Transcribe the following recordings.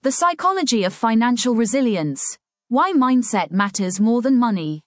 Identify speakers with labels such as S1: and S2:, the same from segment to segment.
S1: The psychology of financial resilience. Why mindset matters more than money.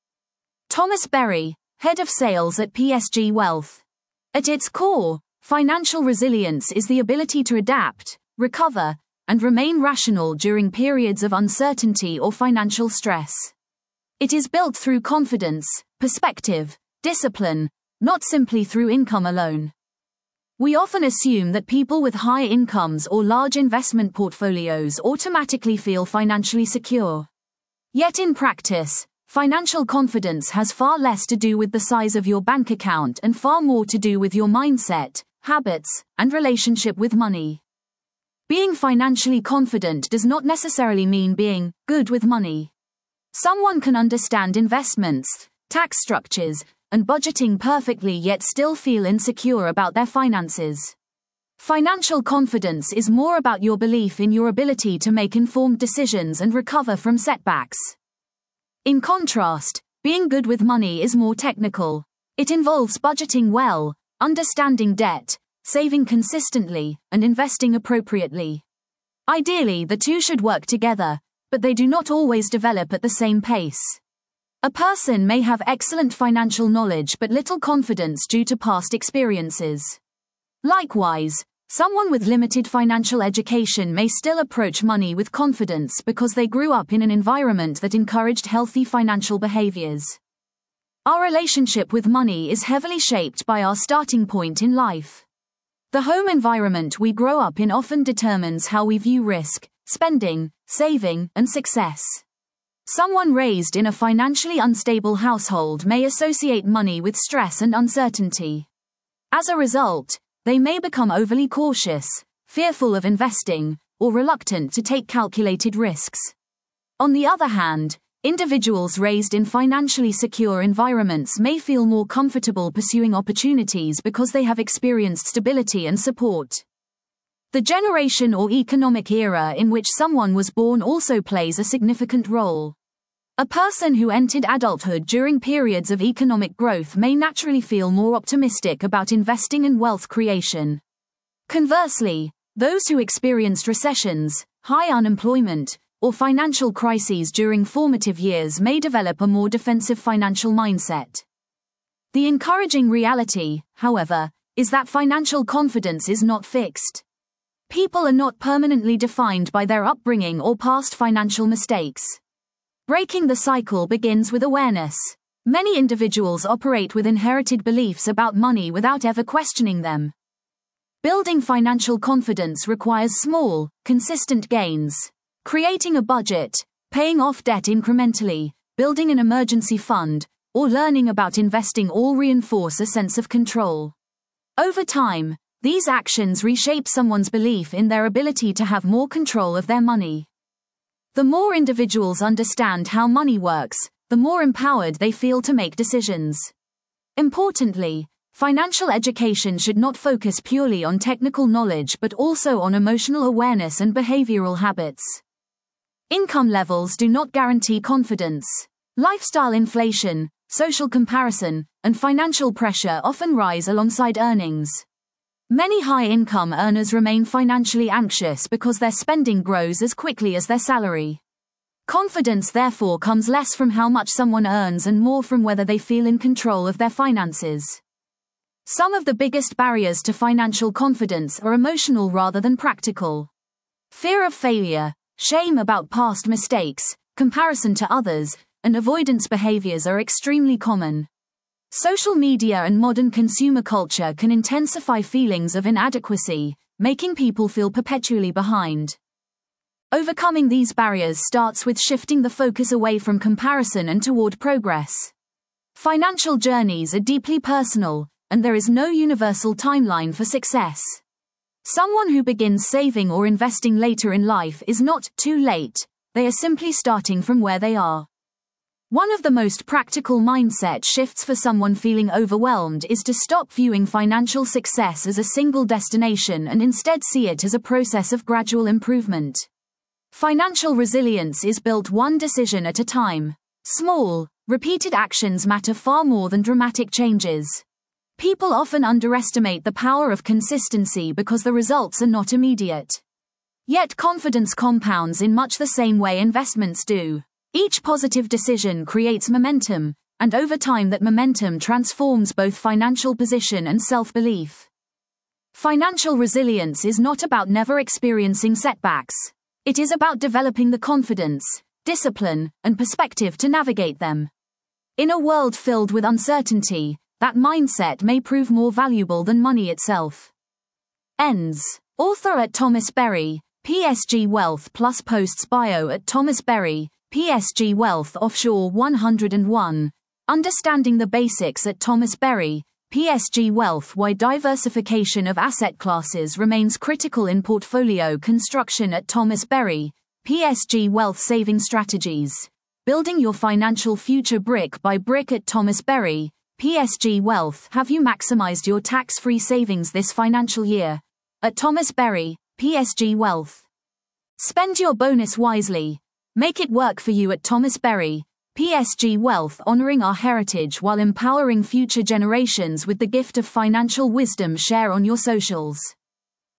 S1: Thomas Berry, head of sales at PSG Wealth. At its core, financial resilience is the ability to adapt, recover, and remain rational during periods of uncertainty or financial stress. It is built through confidence, perspective, discipline, not simply through income alone. We often assume that people with high incomes or large investment portfolios automatically feel financially secure. Yet in practice, financial confidence has far less to do with the size of your bank account and far more to do with your mindset, habits, and relationship with money. Being financially confident does not necessarily mean being good with money. Someone can understand investments, tax structures, and budgeting perfectly yet still feel insecure about their finances. Financial confidence is more about your belief in your ability to make informed decisions and recover from setbacks. In contrast, being good with money is more technical. It involves budgeting well, understanding debt, saving consistently, and investing appropriately. Ideally, the two should work together, but they do not always develop at the same pace. A person may have excellent financial knowledge but little confidence due to past experiences. Likewise, someone with limited financial education may still approach money with confidence because they grew up in an environment that encouraged healthy financial behaviors. Our relationship with money is heavily shaped by our starting point in life. The home environment we grow up in often determines how we view risk, spending, saving, and success. Someone raised in a financially unstable household may associate money with stress and uncertainty. As a result, they may become overly cautious, fearful of investing, or reluctant to take calculated risks. On the other hand, individuals raised in financially secure environments may feel more comfortable pursuing opportunities because they have experienced stability and support. The generation or economic era in which someone was born also plays a significant role. A person who entered adulthood during periods of economic growth may naturally feel more optimistic about investing and wealth creation. Conversely, those who experienced recessions, high unemployment, or financial crises during formative years may develop a more defensive financial mindset. The encouraging reality, however, is that financial confidence is not fixed. People are not permanently defined by their upbringing or past financial mistakes. Breaking the cycle begins with awareness. Many individuals operate with inherited beliefs about money without ever questioning them. Building financial confidence requires small, consistent gains. Creating a budget, paying off debt incrementally, building an emergency fund, or learning about investing all reinforce a sense of control. Over time, these actions reshape someone's belief in their ability to have more control of their money. The more individuals understand how money works, the more empowered they feel to make decisions. Importantly, financial education should not focus purely on technical knowledge but also on emotional awareness and behavioral habits. Income levels do not guarantee confidence. Lifestyle inflation, social comparison, and financial pressure often rise alongside earnings. Many high-income earners remain financially anxious because their spending grows as quickly as their salary. Confidence therefore comes less from how much someone earns and more from whether they feel in control of their finances. Some of the biggest barriers to financial confidence are emotional rather than practical. Fear of failure, shame about past mistakes, comparison to others, and avoidance behaviors are extremely common. Social media and modern consumer culture can intensify feelings of inadequacy, making people feel perpetually behind. Overcoming these barriers starts with shifting the focus away from comparison and toward progress. Financial journeys are deeply personal, and there is no universal timeline for success. Someone who begins saving or investing later in life is not too late, they are simply starting from where they are. One of the most practical mindset shifts for someone feeling overwhelmed is to stop viewing financial success as a single destination and instead see it as a process of gradual improvement. Financial resilience is built one decision at a time. Small, repeated actions matter far more than dramatic changes. People often underestimate the power of consistency because the results are not immediate. Yet confidence compounds in much the same way investments do. Each positive decision creates momentum, and over time that momentum transforms both financial position and self-belief. Financial resilience is not about never experiencing setbacks. It is about developing the confidence, discipline, and perspective to navigate them. In a world filled with uncertainty, that mindset may prove more valuable than money itself. Ends. Author at Thomas Berry, PSG Wealth plus posts bio at Thomas Berry, PSG Wealth Offshore 101. Understanding the basics at Thomas Berry, PSG Wealth. Why diversification of asset classes remains critical in portfolio construction at Thomas Berry, PSG Wealth. Saving strategies. Building your financial future brick by brick at Thomas Berry, PSG Wealth. Have you maximized your tax-free savings this financial year? At Thomas Berry, PSG Wealth. Spend your bonus wisely. Make it work for you at Thomas Berry, PSG Wealth. Honoring our heritage while empowering future generations with the gift of financial wisdom. Share on your socials.